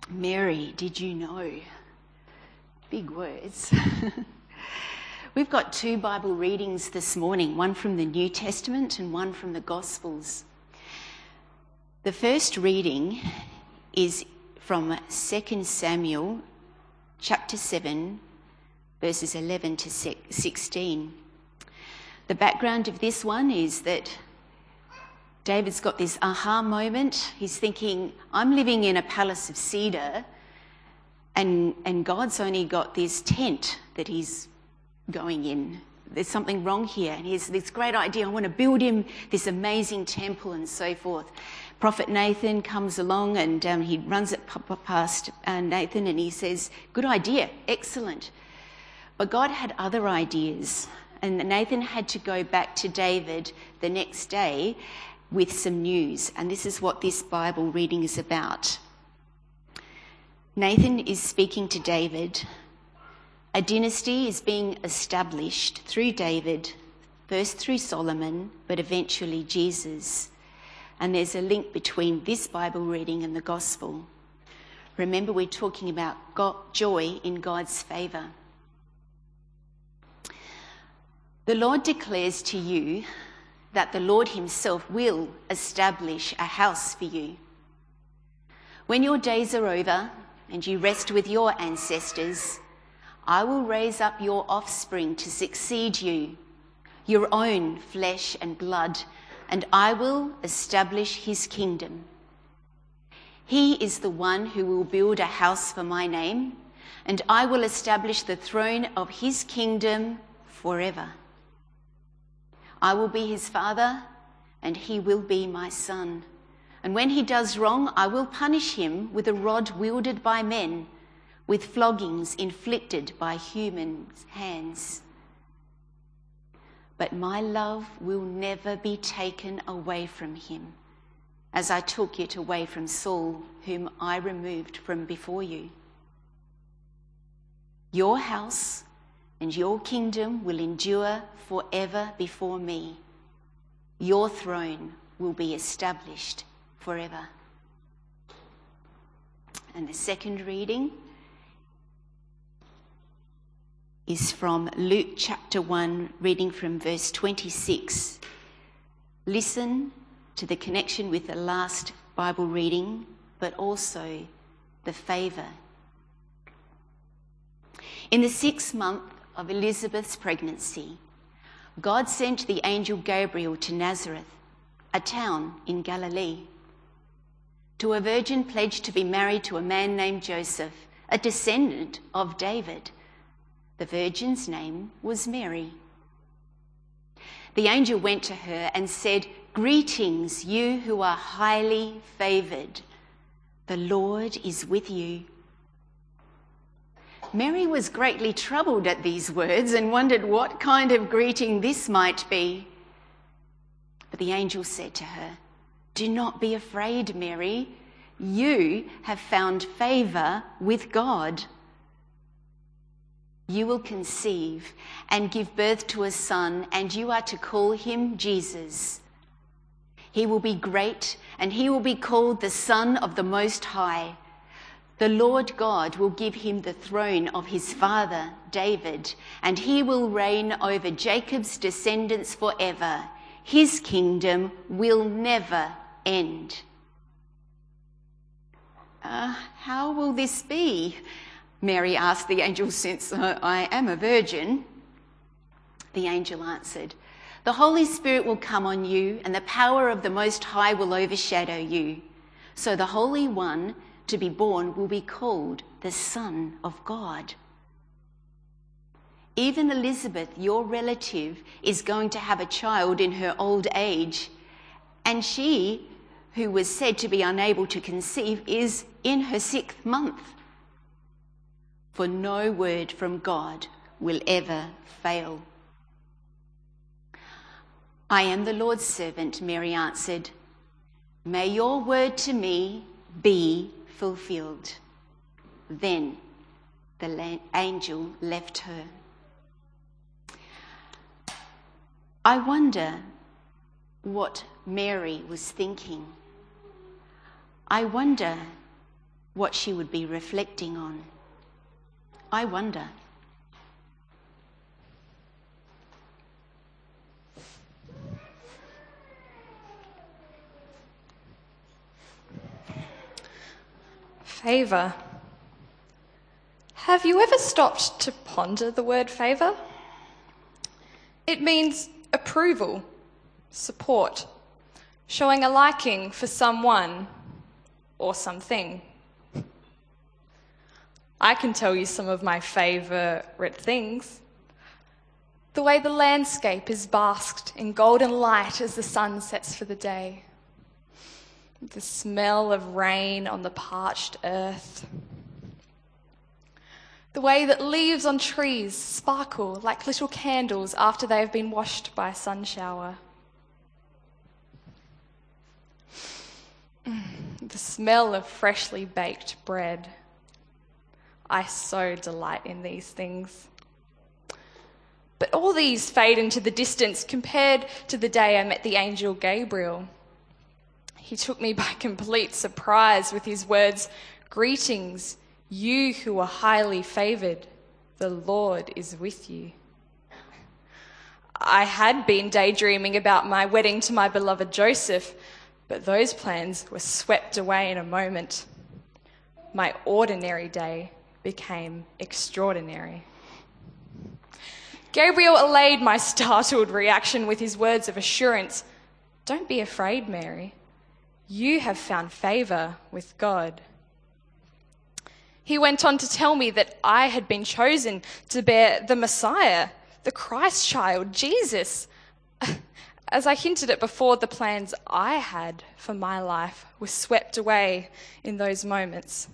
Mary, did you know? Big words. We've got two Bible readings this morning, one from the New Testament and one from the Gospels. The first reading is from 2 Samuel chapter 7, verses 11 to 16. The background of this one is that David's got this aha moment. He's thinking, I'm living in a palace of cedar and God's only got this tent that he's going in. There's something wrong here. And he has this great idea. I want to build him this amazing temple and so forth. Prophet Nathan comes along and he runs it past Nathan and he says, good idea, excellent. But God had other ideas. And Nathan had to go back to David the next day with some news. And this is what this Bible reading is about. Nathan is speaking to David. A dynasty is being established through David, first through Solomon, but eventually Jesus. And there's a link between this Bible reading and the Gospel. Remember, we're talking about joy in God's favour. The Lord declares to you that the Lord himself will establish a house for you. When your days are over and you rest with your ancestors, I will raise up your offspring to succeed you, your own flesh and blood, and I will establish his kingdom. He is the one who will build a house for my name, and I will establish the throne of his kingdom forever. I will be his father, and he will be my son. And when he does wrong, I will punish him with a rod wielded by men, with floggings inflicted by human hands. But my love will never be taken away from him, as I took it away from Saul, whom I removed from before you. Your house and your kingdom will endure forever before me. Your throne will be established forever. And the second reading is from Luke chapter 1, reading from verse 26. Listen to the connection with the last Bible reading, but also the favour. In the 6th month of Elizabeth's pregnancy, God sent the angel Gabriel to Nazareth, a town in Galilee, to a virgin pledged to be married to a man named Joseph, a descendant of David. The virgin's name was Mary. The angel went to her and said, "Greetings, you who are highly favoured. The Lord is with you." Mary was greatly troubled at these words and wondered what kind of greeting this might be. But the angel said to her, "Do not be afraid, Mary. You have found favour with God. You will conceive and give birth to a son, and you are to call him Jesus. He will be great, and he will be called the Son of the Most High. The Lord God will give him the throne of his father, David, and he will reign over Jacob's descendants forever. His kingdom will never end." How will this be? Mary asked the angel, "since I am a virgin." The angel answered, "The Holy Spirit will come on you, and the power of the Most High will overshadow you. So the Holy One to be born will be called the Son of God. Even Elizabeth, your relative, is going to have a child in her old age, and she, who was said to be unable to conceive, is in her 6th month. For no word from God will ever fail." "I am the Lord's servant," Mary answered. "May your word to me be fulfilled." Then the angel left her. I wonder what Mary was thinking. I wonder what she would be reflecting on. I wonder. Favour. Have you ever stopped to ponder the word favour? It means approval, support, showing a liking for someone or something. I can tell you some of my favourite things. The way the landscape is basked in golden light as the sun sets for the day. The smell of rain on the parched earth. The way that leaves on trees sparkle like little candles after they have been washed by a sun shower. The smell of freshly baked bread. I so delight in these things. But all these fade into the distance compared to the day I met the angel Gabriel. He took me by complete surprise with his words, "Greetings, you who are highly favoured, the Lord is with you." I had been daydreaming about my wedding to my beloved Joseph, but those plans were swept away in a moment. My ordinary day became extraordinary. Gabriel allayed my startled reaction with his words of assurance. "Don't be afraid, Mary. You have found favour with God." He went on to tell me that I had been chosen to bear the Messiah, the Christ child, Jesus. As I hinted at before, the plans I had for my life were swept away in those moments.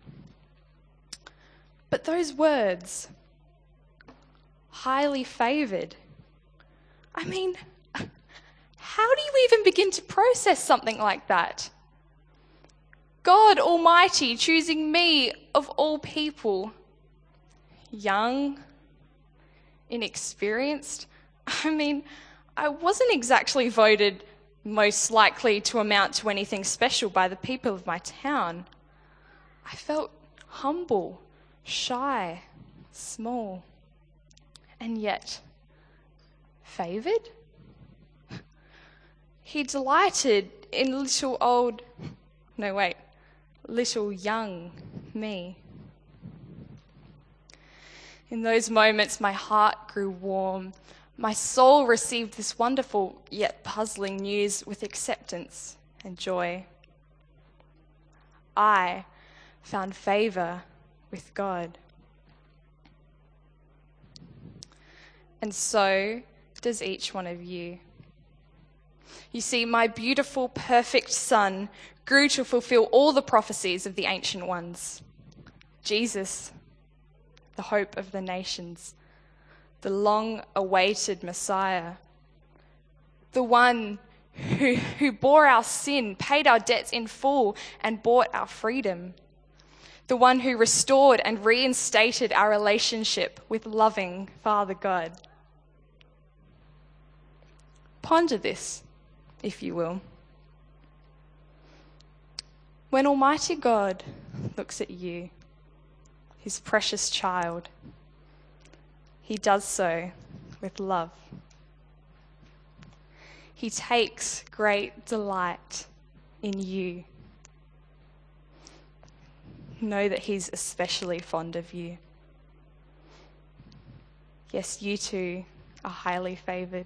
But those words, highly favoured, I mean, how do you even begin to process something like that? God Almighty choosing me of all people, young, inexperienced. I mean, I wasn't exactly voted most likely to amount to anything special by the people of my town. I felt humble, shy, small, and yet favoured. He delighted in little young me. In those moments, my heart grew warm. My soul received this wonderful yet puzzling news with acceptance and joy. I found favour with God. And so does each one of you. You see, my beautiful, perfect Son grew to fulfill all the prophecies of the ancient ones. Jesus, the hope of the nations, the long-awaited Messiah, the one who bore our sin, paid our debts in full, and bought our freedom, the one who restored and reinstated our relationship with loving Father God. Ponder this, if you will. When Almighty God looks at you, his precious child, he does so with love. He takes great delight in you. Know that he's especially fond of you. Yes, you too are highly favoured.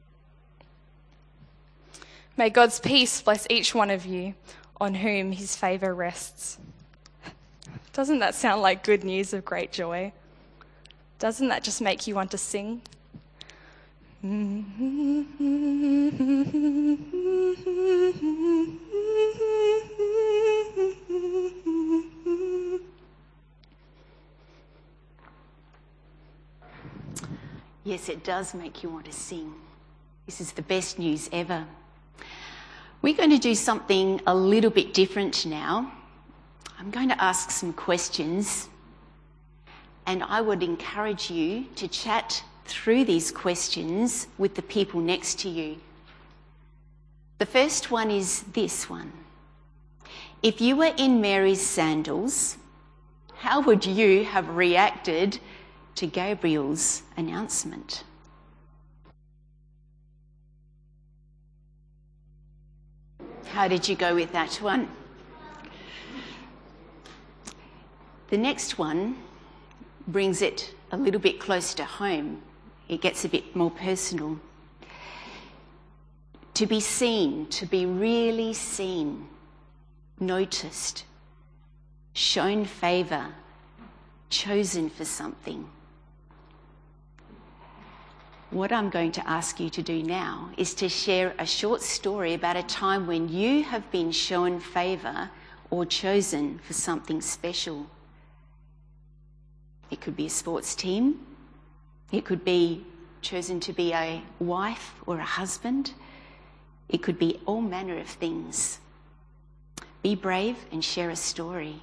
May God's peace bless each one of you on whom his favour rests. Doesn't that sound like good news of great joy? Doesn't that just make you want to sing? Yes, it does make you want to sing. This is the best news ever. We're going to do something a little bit different now. I'm going to ask some questions, and I would encourage you to chat through these questions with the people next to you. The first one is this one. If you were in Mary's sandals, how would you have reacted to Gabriel's announcement? How did you go with that one? The next one brings it a little bit closer to home. It gets a bit more personal. To be seen, to be really seen, noticed, shown favour, chosen for something. What I'm going to ask you to do now is to share a short story about a time when you have been shown favour or chosen for something special. It could be a sports team. It could be chosen to be a wife or a husband. It could be all manner of things. Be brave and share a story.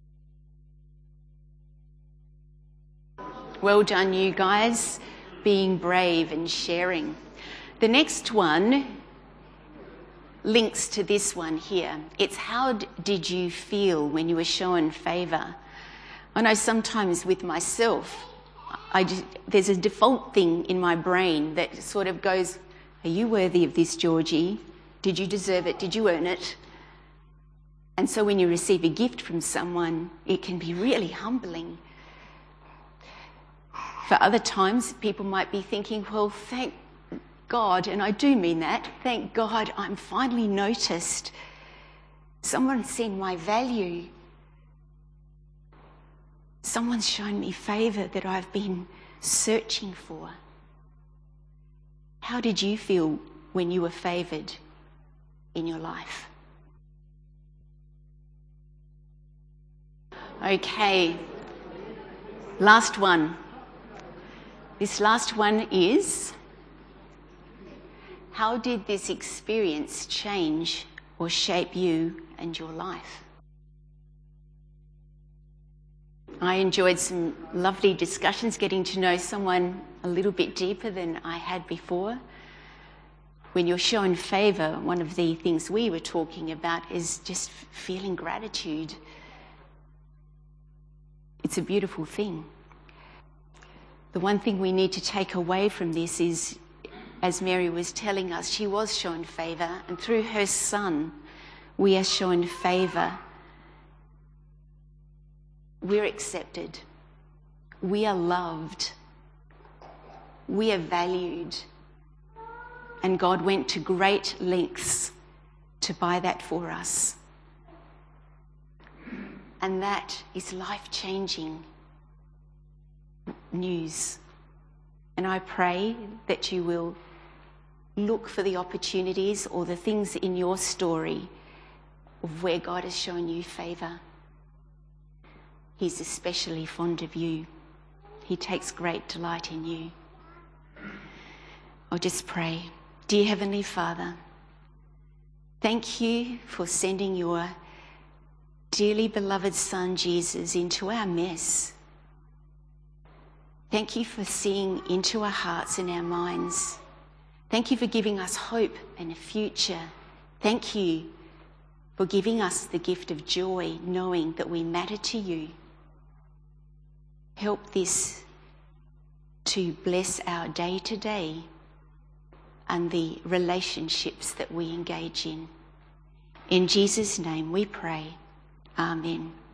Well done, you guys, being brave and sharing. The next one links to this one here. It's how did you feel when you were shown favour? I know sometimes with myself, there's a default thing in my brain that sort of goes, are you worthy of this, Georgie? Did you deserve it? Did you earn it? And so when you receive a gift from someone, it can be really humbling. For other times, people might be thinking, well, thank God, and I do mean that, thank God I'm finally noticed. Someone's seen my value. Someone's shown me favour that I've been searching for. How did you feel when you were favoured in your life? Okay, last one. This last one is, how did this experience change or shape you and your life? I enjoyed some lovely discussions, getting to know someone a little bit deeper than I had before. When you're shown favour, one of the things we were talking about is just feeling gratitude. It's a beautiful thing. The one thing we need to take away from this is, as Mary was telling us, she was shown favour, and through her son, we are shown favour. We're accepted. We are loved. We are valued. And God went to great lengths to buy that for us. And that is life-changing news. And I pray that you will look for the opportunities or the things in your story of where God has shown you favour. He's especially fond of you. He takes great delight in you. I'll just pray. Dear Heavenly Father, thank you for sending your dearly beloved Son, Jesus, into our mess. Thank you for seeing into our hearts and our minds. Thank you for giving us hope and a future. Thank you for giving us the gift of joy, knowing that we matter to you. Help this to bless our day-to-day and the relationships that we engage in. In Jesus' name we pray. Amen.